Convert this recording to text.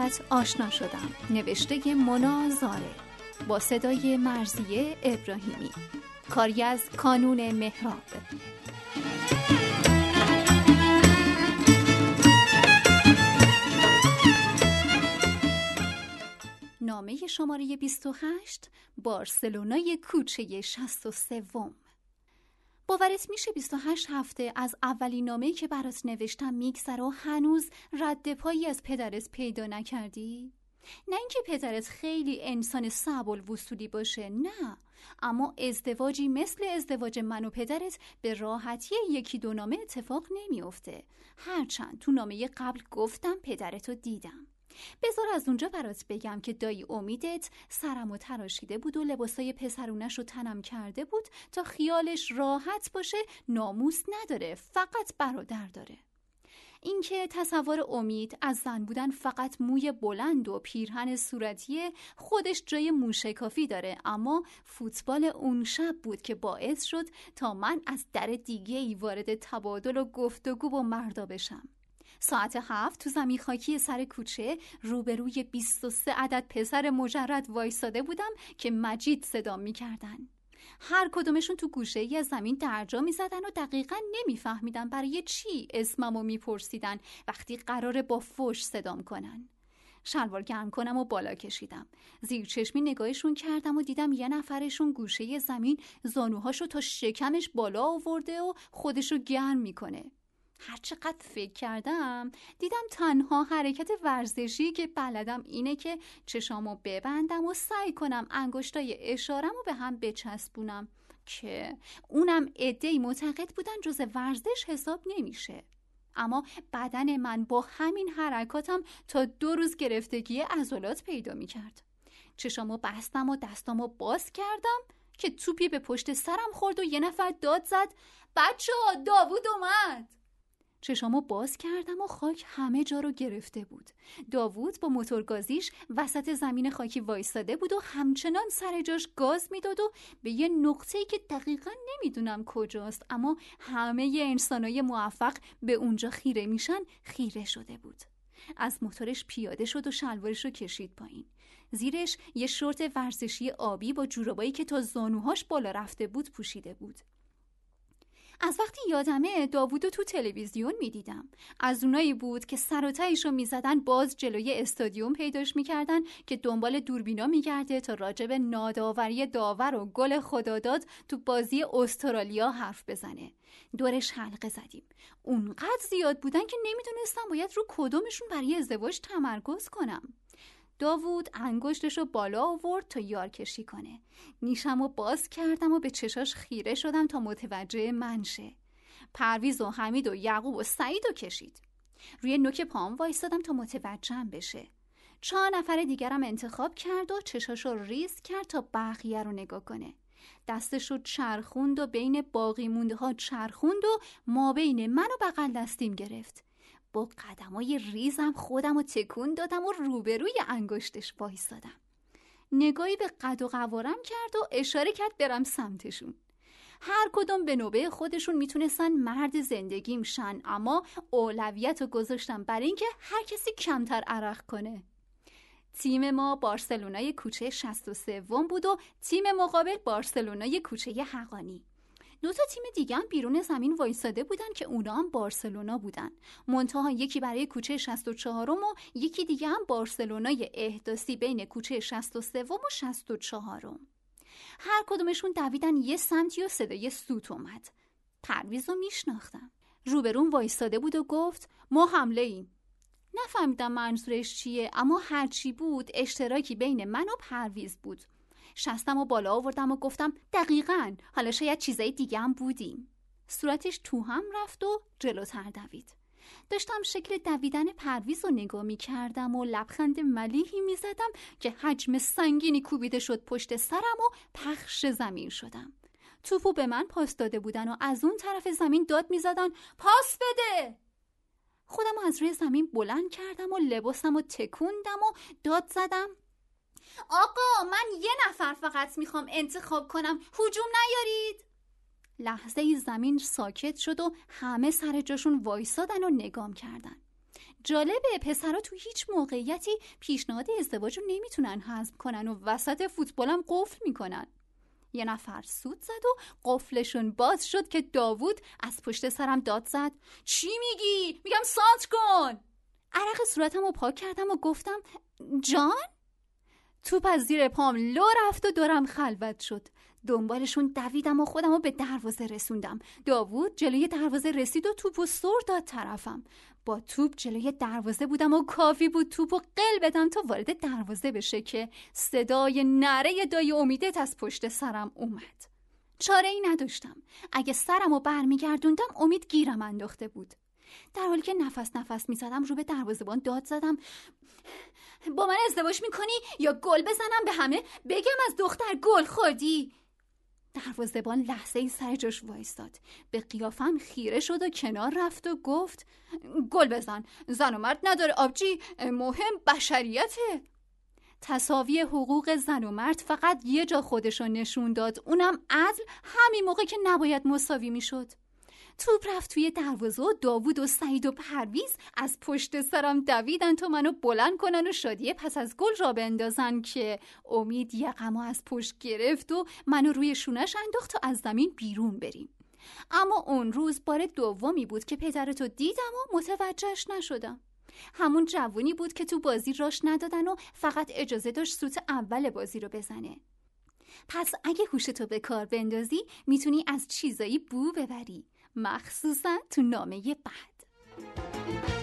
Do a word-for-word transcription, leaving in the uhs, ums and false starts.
طبیعت آشنا شدم، نوشته مونا زاره، با صدای مرضیه ابراهیمی، کاری از کانون مهراب. نامه شماره بیست و هشت، بارسلونای کوچه شصت و سه. باورت میشه بیست و هشت هفته از اولین نامه‌ای که برات نوشتم میگذره و هنوز رد پایی از پدرت پیدا نکردی؟ نه اینکه پدرت خیلی انسان صعب الوصولی باشه، نه، اما ازدواجی مثل ازدواج من و پدرت به راحتی یکی دو نامه اتفاق نمیفته. هرچند تو نامه قبل گفتم پدرتو دیدم. بذار از اونجا برات بگم که دایی امیدت سرمو تراشیده بود و لباسای پسرونش رو تنم کرده بود تا خیالش راحت باشه ناموس نداره، فقط برادر داره. اینکه تصور امید از زن بودن فقط موی بلند و پیرهن صورتیه خودش جای موشکافی داره، اما فوتبال اون شب بود که باعث شد تا من از در دیگه ای وارد تبادل و گفتگو با مردا بشم. ساعت هفت تو زمین خاکی سر کوچه روبروی بیست و سه عدد پسر مجرد وایساده بودم که مجید صدام می‌کردن. هر کدومشون تو گوشه ای از زمین درجا می‌زدن و دقیقاً نمی‌فهمیدن برای چی اسممو می‌پرسیدن وقتی قراره با فوش صدام کنن. شلوار گرم کنم و بالا کشیدم. زیر چشمی نگاهشون کردم و دیدم یه نفرشون گوشه زمین زانوهاشو تا شکمش بالا آورده و خودشو گرم می‌کنه. هر چقدر فکر کردم دیدم تنها حرکت ورزشی که بلدم اینه که چشامو ببندم و سعی کنم انگشتای اشارمو به هم بچسبونم که اونم عده‌ای معتقد بودن جز ورزش حساب نمیشه. اما بدن من با همین حرکاتم تا دو روز گرفتگی عضلات پیدا میکرد. چشامو بستم و دستامو باز کردم که توپی به پشت سرم خورد و یه نفر داد زد بچه‌ها داوود اومد. چشامو باز کردم و خاک همه جا رو گرفته بود. داوود با موتورگازیش وسط زمین خاکی وایستاده بود و همچنان سر جاش گاز میداد و به یه نقطه‌ای که دقیقاً نمیدونم کجاست اما همه انسانای موفق به اونجا خیره میشن خیره شده بود. از موتورش پیاده شد و شلوارش رو کشید پایین. زیرش یه شورت ورزشی آبی با جورابایی که تا زانوهاش بالا رفته بود پوشیده بود. از وقتی یادمه داوودو تو تلویزیون میدیدم. از اونایی بود که سر و تهشو میزدن باز جلوی استادیوم پیداش میکردن که دنبال دوربینا میگرده تا راجب ناداوری داور و گل خداداد تو بازی استرالیا حرف بزنه. دورش حلقه زدیم. اونقدر زیاد بودن که نمیدونستم باید رو کدومشون برای ازدواج تمرکز کنم. داوود انگشتشو بالا آورد تا یار کشی کنه. نیشمو باز کردم و به چشاش خیره شدم تا متوجه من شه. پرویز و حمید و یعقوب و سعید و کشید. روی نوک پام وایستادم تا متوجهم بشه. چهار نفر دیگرم انتخاب کرد و چشاشو ریز کرد تا بقیه رو نگاه کنه. دستشو چرخوند و بین باقی مونده ها چرخوند و ما بین من و بغل دستیم گرفت. با قدمای ریزم خودم رو تکون دادم و روبروی انگشتش وایسادم. نگاهی به قد و قوارم کرد و اشاره کرد برم سمتشون. هر کدوم به نوبه خودشون میتونستن مرد زندگیم شن، اما اولویت رو گذاشتم برای اینکه هر کسی کمتر عرق کنه. تیم ما بارسلونای کوچه شصت و سه بود و تیم مقابل بارسلونای کوچه حقانی. دو تا تیم دیگه هم بیرون زمین وایساده بودن که اونا هم بارسلونا بودن. منتها یکی برای کوچه شصت و چهار و یکی دیگه هم بارسلونای احداثی بین کوچه شصت و سه و شصت و چهار. هر کدومشون دویدن یه سمتی و صدای سوت اومد. پرویزو میشناختم. روبرون وایساده بود و گفت ما حمله ایم. نفهمیدم منظورش چیه، اما هرچی بود اشتراکی بین من و پرویز بود. شستم و بالا آوردم و گفتم دقیقاً، حالا شاید چیزای دیگه هم بودیم. صورتش تو هم رفت و جلوتر دوید. داشتم شکل دویدن پرویز رو نگاه می کردم و لبخند ملیحی می زدم که حجم سنگینی کوبیده شد پشت سرم و پخش زمین شدم. توپو به من پاس داده بودن و از اون طرف زمین داد می زدن پاس بده. خودم رو از روی زمین بلند کردم و لباسم رو تکوندم و داد زدم آقا من یه نفر فقط میخوام انتخاب کنم، هجوم نیارید. لحظه ای زمین ساکت شد و همه سر جاشون وایسادن و نگام کردن. جالبه پسرا تو هیچ موقعیتی پیشنهاد ازدواج رو نمیتونن هضم کنن و وسط فوتبالم قفل میکنن. یه نفر سود زد و قفلشون باز شد که داوود از پشت سرم داد زد: چی میگی؟ میگم سانتر کن. عرق صورتم رو پاک کردم و گفتم: جان؟ توپ از زیر پام لو رفت و دورم خلوت شد. دنبالشون دویدم و خودم رو به دروازه رسوندم. داوود جلوی دروازه رسید و توپ رو سر داد طرفم. با توپ جلوی دروازه بودم و کافی بود توپ رو قل بدم تا وارد دروازه بشه که صدای نره دایی امیدت از پشت سرم اومد. چاره ای نداشتم. اگه سرم رو برمیگردوندم امید گیرم انداخته بود. در حالی که نفس نفس میزدم رو به دروازه‌بان داد زدم: با من ازدواج میکنی یا گل بزنم به همه بگم از دختر گل خوردی؟ دروازه‌بان لحظه ای سر جاش وایستاد، به قیافم خیره شد و کنار رفت و گفت: گل بزن، زن و مرد نداره آبجی، مهم بشریته. تساوی حقوق زن و مرد فقط یه جا خودشو نشون داد، اونم عدل، همین موقع که نباید مساوی میشد. توپ رفت توی دروازه و داوود و سعید و پرویز از پشت سرم دویدن تا منو بلند کنن و شادیه پس از گل را بندازن که امید یقمو از پشت گرفت و منو روی شونش انداخت تا از زمین بیرون بریم. اما اون روز بار دومی بود که پدرتو دیدم و متوجهش نشدم. همون جوونی بود که تو بازی راش ندادن و فقط اجازه داشت سوت اول بازی رو بزنه. پس اگه هوشتو به کار بندازی میتونی از چیزایی بو ببری، مخصوصا تو نامه بعد.